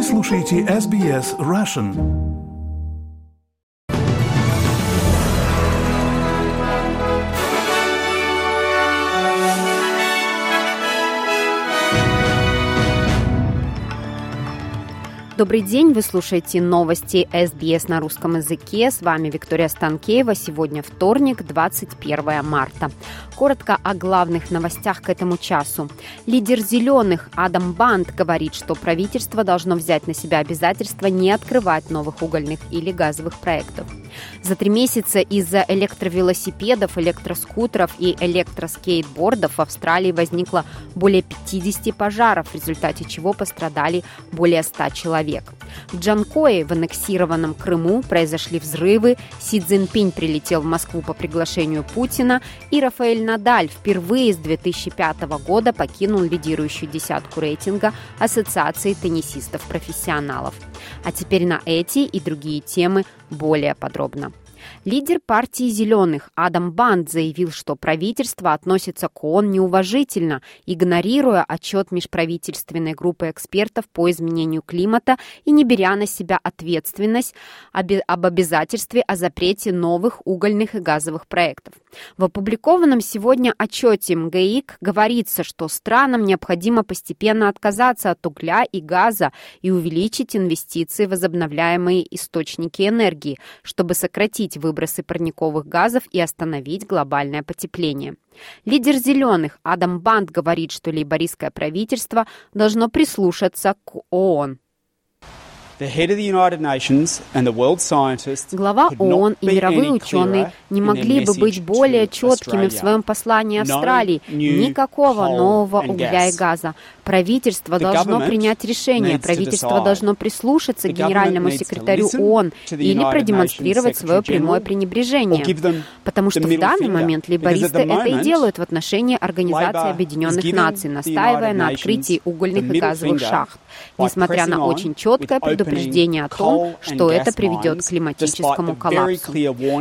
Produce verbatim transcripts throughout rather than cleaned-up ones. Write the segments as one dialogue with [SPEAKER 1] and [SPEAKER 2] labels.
[SPEAKER 1] Вы слушаете эс би эс Russian.
[SPEAKER 2] Добрый день, вы слушаете новости эс би эс на русском языке. С вами Виктория Станкеева. Сегодня вторник, двадцать первое марта. Коротко о главных новостях к этому часу. Лидер «Зеленых» Адам Банд говорит, что правительство должно взять на себя обязательство не открывать новых угольных или газовых проектов. За три месяца из-за электровелосипедов, электроскутеров и электроскейтбордов в Австралии возникло более пятьдесят пожаров, в результате чего пострадали более ста человек. В Джанкое, в аннексированном Крыму, произошли взрывы, Си Цзиньпинь прилетел в Москву по приглашению Путина, и Рафаэль Надаль впервые с две тысячи пятого года покинул лидирующую десятку рейтинга Ассоциации теннисистов-профессионалов. А теперь на эти и другие темы более подробно. Лидер партии «Зеленых» Адам Банд заявил, что правительство относится к ООН неуважительно, игнорируя отчет межправительственной группы экспертов по изменению климата и не беря на себя ответственность об обязательстве о запрете новых угольных и газовых проектов. В опубликованном сегодня отчете эм гэ и си говорится, что странам необходимо постепенно отказаться от угля и газа и увеличить инвестиции в возобновляемые источники энергии, чтобы сократить выбросы парниковых газов и остановить глобальное потепление. Лидер «Зеленых» Адам Банд говорит, что лейбористское правительство должно прислушаться к ООН. Глава ООН и мировые ученые не могли бы быть более четкими в своем послании Австралии. Никакого нового угля и газа. Правительство должно принять решение. Правительство должно прислушаться к генеральному секретарю ООН или продемонстрировать свое прямое пренебрежение. Потому что в данный момент лейбористы это и делают в отношении Организации Объединенных Наций, настаивая на открытии угольных и газовых шахт, несмотря на очень четкое предупреждение предупреждение о том, что это приведет к климатическому коллапсу.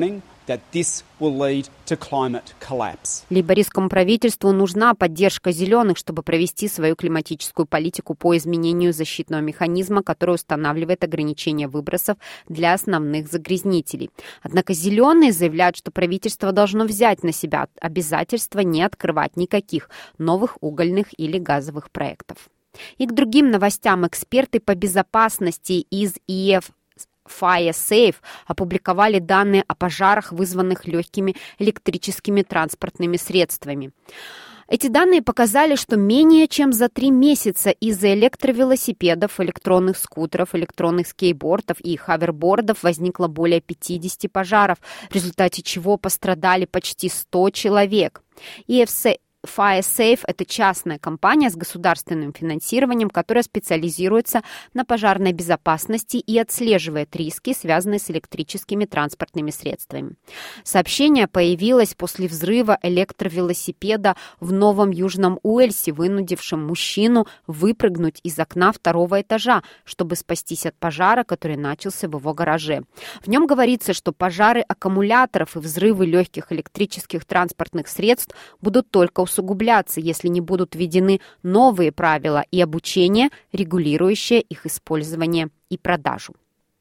[SPEAKER 2] Лейбористскому правительству нужна поддержка «Зеленых», чтобы провести свою климатическую политику по изменению защитного механизма, который устанавливает ограничения выбросов для основных загрязнителей. Однако «Зеленые» заявляют, что правительство должно взять на себя обязательство не открывать никаких новых угольных или газовых проектов. И к другим новостям эксперты по безопасности из и эф Fire Safe опубликовали данные о пожарах, вызванных легкими электрическими транспортными средствами. Эти данные показали, что менее чем за три месяца из-за электровелосипедов, электронных скутеров, электронных скейтбордов и хавербордов возникло более пятьдесят пожаров, в результате чего пострадали почти сто человек. и эф Fire Safe – это частная компания с государственным финансированием, которая специализируется на пожарной безопасности и отслеживает риски, связанные с электрическими транспортными средствами. Сообщение появилось после взрыва электровелосипеда в Новом Южном Уэльсе, вынудившем мужчину выпрыгнуть из окна второго этажа, чтобы спастись от пожара, который начался в его гараже. В нем говорится, что пожары аккумуляторов и взрывы легких электрических транспортных средств будут только усугубляться, если не будут введены новые правила и обучение, регулирующее их использование и продажу.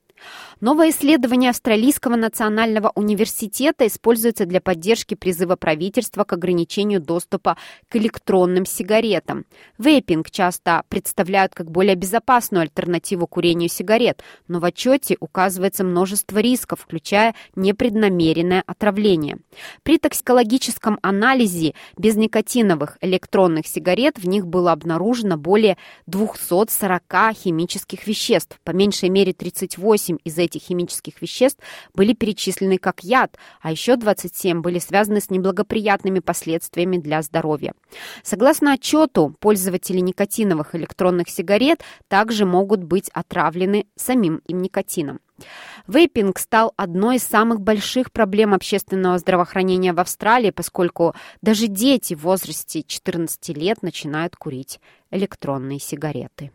[SPEAKER 2] Новое исследование Австралийского национального университета используется для поддержки призыва правительства к ограничению доступа к электронным сигаретам. Вейпинг часто представляют как более безопасную альтернативу курению сигарет, но в отчете указывается множество рисков, включая непреднамеренное отравление. При токсикологическом анализе безникотиновых электронных сигарет в них было обнаружено более двухсот сорока химических веществ, по меньшей мере тридцать восемь из этих химических веществ были перечислены как яд, а еще двадцать семь были связаны с неблагоприятными последствиями для здоровья. Согласно отчету, пользователи никотиновых электронных сигарет также могут быть отравлены самим им никотином. Вейпинг стал одной из самых больших проблем общественного здравоохранения в Австралии, поскольку даже дети в возрасте четырнадцати лет начинают курить электронные сигареты.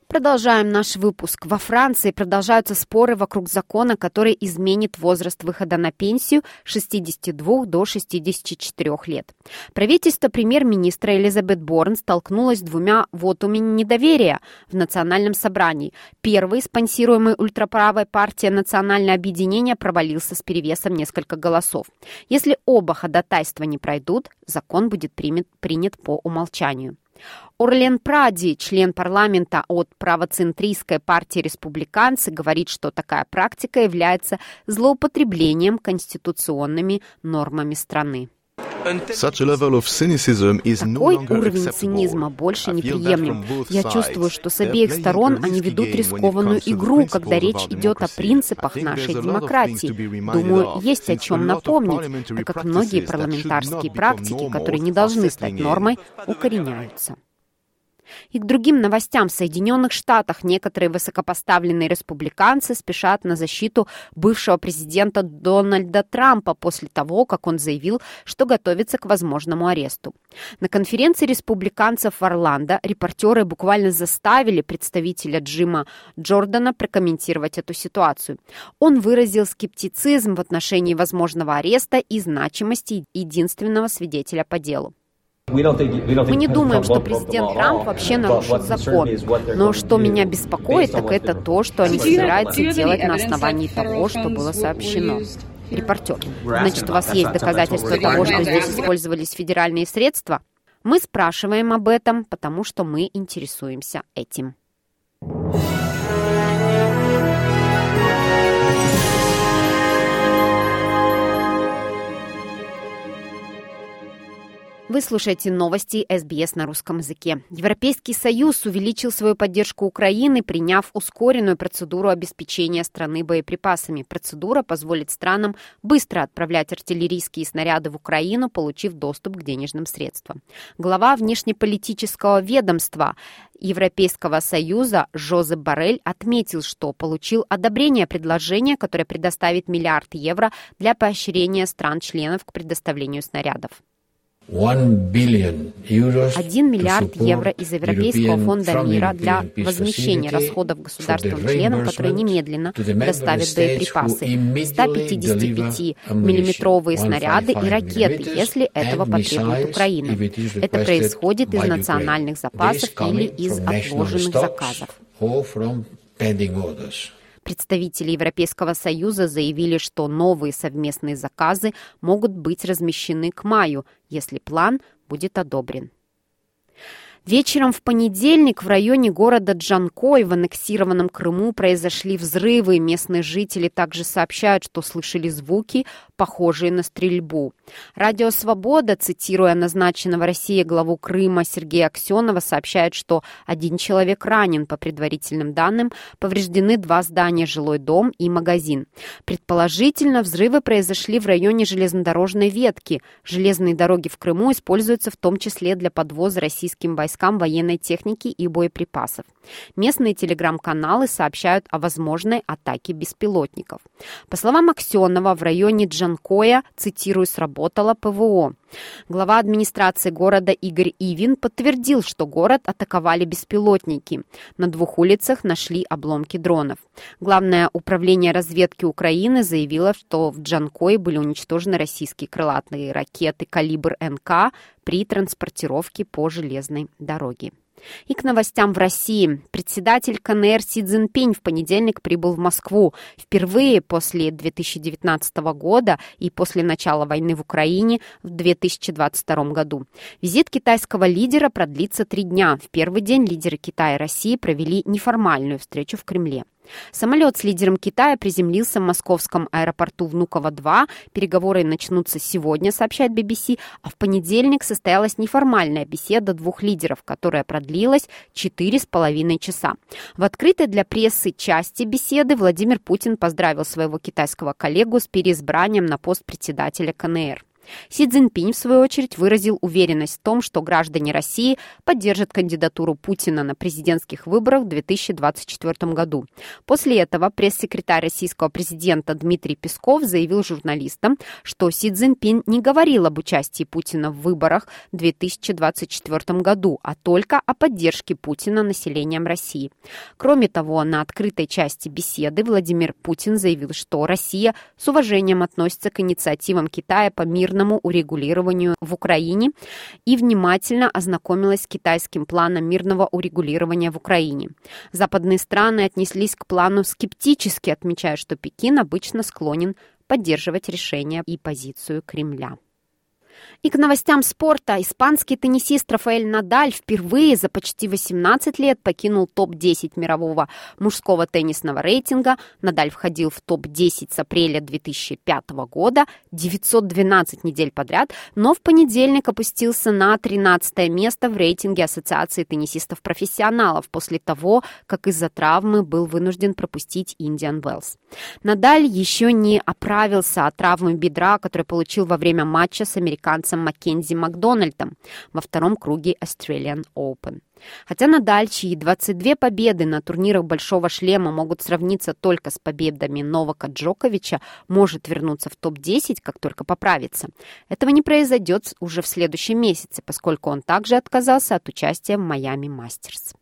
[SPEAKER 2] Продолжаем наш выпуск. Во Франции продолжаются споры вокруг закона, который изменит возраст выхода на пенсию с шестидесяти двух до шестидесяти четырёх лет. Правительство премьер-министра Элизабет Борн столкнулось с двумя вотумами недоверия в Национальном собрании. Первый, спонсируемый ультраправой партией «Национальное объединение», провалился с перевесом несколько голосов. Если оба ходатайства не пройдут, закон будет принят, принят по умолчанию. Орлен Пради, член парламента от правоцентристской партии «Республиканцы», говорит, что такая практика является злоупотреблением конституционными нормами страны.
[SPEAKER 3] Такой
[SPEAKER 2] уровень цинизма больше неприемлем. Я чувствую, что с обеих сторон они ведут рискованную игру, когда речь идет о принципах нашей демократии. Думаю, есть о чем напомнить, так как многие парламентарские практики, которые не должны стать нормой, укореняются. И к другим новостям. В Соединенных Штатах некоторые высокопоставленные республиканцы спешат на защиту бывшего президента Дональда Трампа после того, как он заявил, что готовится к возможному аресту. На конференции республиканцев в Орландо репортеры буквально заставили представителя Джима Джордана прокомментировать эту ситуацию. Он выразил скептицизм в отношении возможного ареста и значимости единственного свидетеля по делу. Мы не думаем, что президент Трамп вообще нарушит закон. Но что меня беспокоит, так это то, что они собираются делать на основании того, что было сообщено. Репортер. Значит, у вас есть доказательства того, что здесь использовались федеральные средства? Мы спрашиваем об этом, потому что мы интересуемся этим. Вы слушаете новости эс би эс на русском языке. Европейский Союз увеличил свою поддержку Украины, приняв ускоренную процедуру обеспечения страны боеприпасами. Процедура позволит странам быстро отправлять артиллерийские снаряды в Украину, получив доступ к денежным средствам. Глава внешнеполитического ведомства Европейского Союза Жозеп Боррель отметил, что получил одобрение предложения, которое предоставит миллиард евро для поощрения стран-членов к предоставлению снарядов. Один миллиард евро из Европейского фонда мира для возмещения расходов государствам-членам, которые немедленно доставят боеприпасы, сто пятидесятипятимиллиметровые снаряды и ракеты, если этого потребует Украина. Это происходит из национальных запасов или из отложенных заказов. Представители Европейского Союза заявили, что новые совместные заказы могут быть размещены к маю, если план будет одобрен. Вечером в понедельник в районе города Джанкой в аннексированном Крыму произошли взрывы. Местные жители также сообщают, что слышали звуки, похожие на стрельбу. Радио «Свобода», цитируя назначенного Россией главу Крыма Сергея Аксенова, сообщает, что один человек ранен. По предварительным данным, повреждены два здания, жилой дом и магазин. Предположительно, взрывы произошли в районе железнодорожной ветки. Железные дороги в Крыму используются в том числе для подвоза российским войскам военной техники и боеприпасов. Местные телеграм-каналы сообщают о возможной атаке беспилотников. По словам Аксенова, в районе Джанкоя, цитирую, сработало ПВО. Глава администрации города Игорь Ивин подтвердил, что город атаковали беспилотники. На двух улицах нашли обломки дронов. Главное управление разведки Украины заявило, что в Джанкое были уничтожены российские крылатые ракеты «Калибр эн ка» при транспортировке по железной дороге. И к новостям в России. Председатель ка эн эр Си Цзиньпинь в понедельник прибыл в Москву. Впервые после две тысячи девятнадцатого года и после начала войны в Украине в две тысячи двадцать втором году. Визит китайского лидера продлится три дня. В первый день лидеры Китая и России провели неформальную встречу в Кремле. Самолет с лидером Китая приземлился в московском аэропорту Внуково-два. Переговоры начнутся сегодня, сообщает би би си, а в понедельник состоялась неформальная беседа двух лидеров, которая продлилась четыре с половиной часа. В открытой для прессы части беседы Владимир Путин поздравил своего китайского коллегу с переизбранием на пост председателя ка эн эр. Си Цзиньпинь, в свою очередь, выразил уверенность в том, что граждане России поддержат кандидатуру Путина на президентских выборах в две тысячи двадцать четвёртом году. После этого пресс-секретарь российского президента Дмитрий Песков заявил журналистам, что Си Цзиньпинь не говорил об участии Путина в выборах в две тысячи двадцать четвёртом году, а только о поддержке Путина населением России. Кроме того, на открытой части беседы Владимир Путин заявил, что Россия с уважением относится к инициативам Китая по мирному урегулированию в Украине и внимательно ознакомилась с китайским планом мирного урегулирования в Украине. Западные страны отнеслись к плану скептически, отмечая, что Пекин обычно склонен поддерживать решения и позицию Кремля. И к новостям спорта. Испанский теннисист Рафаэль Надаль впервые за почти восемнадцать лет покинул топ десять мирового мужского теннисного рейтинга. Надаль входил в топ десять с апреля две тысячи пятого года, девятьсот двенадцать недель подряд, но в понедельник опустился на тринадцатое место в рейтинге Ассоциации теннисистов-профессионалов после того, как из-за травмы был вынужден пропустить Индиан Уэллс. Надаль еще не оправился от травмы бедра, которую получил во время матча с американцем Маккензи Макдональдом во втором круге Australian Open. Хотя Надаль, чьи двадцать две победы на турнирах Большого шлема могут сравниться только с победами Новака Джоковича, может вернуться в топ десять, как только поправится. Этого не произойдет уже в следующем месяце, поскольку он также отказался от участия в Майами Мастерс.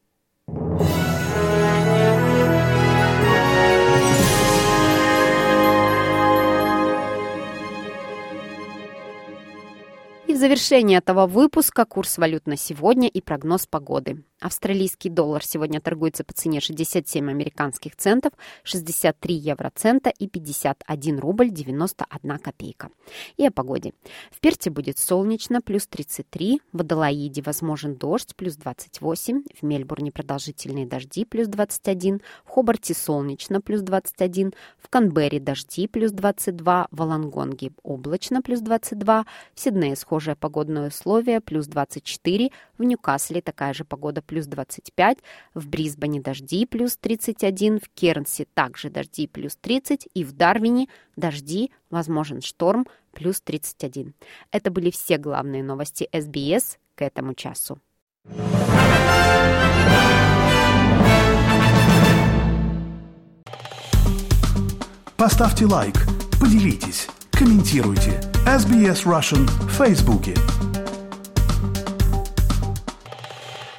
[SPEAKER 2] И в завершение этого выпуска курс валют на сегодня и прогноз погоды. Австралийский доллар сегодня торгуется по цене шестьдесят семь американских центов, шестьдесят три евроцента и пятьдесят один рубль девяносто одна копейка. И о погоде. В Перте будет солнечно, плюс тридцать три, в Аделаиде возможен дождь, плюс двадцать восемь, в Мельбурне продолжительные дожди, плюс двадцать один, в Хобарте солнечно, плюс двадцать один, в Канберре дожди, плюс двадцать два, в Волонгонге облачно, плюс двадцать два, в Сиднее схожее погодное условие, плюс двадцать четыре, в Ньюкасле такая же погода, плюс двадцать пять, в Брисбене дожди, плюс тридцать один, в Кернсе также дожди, плюс тридцать, и в Дарвине дожди, возможен шторм, плюс тридцать один. Это были все главные новости эс би эс к этому часу.
[SPEAKER 1] Поставьте лайк, поделитесь, комментируйте. эс би эс Russian в Фейсбуке.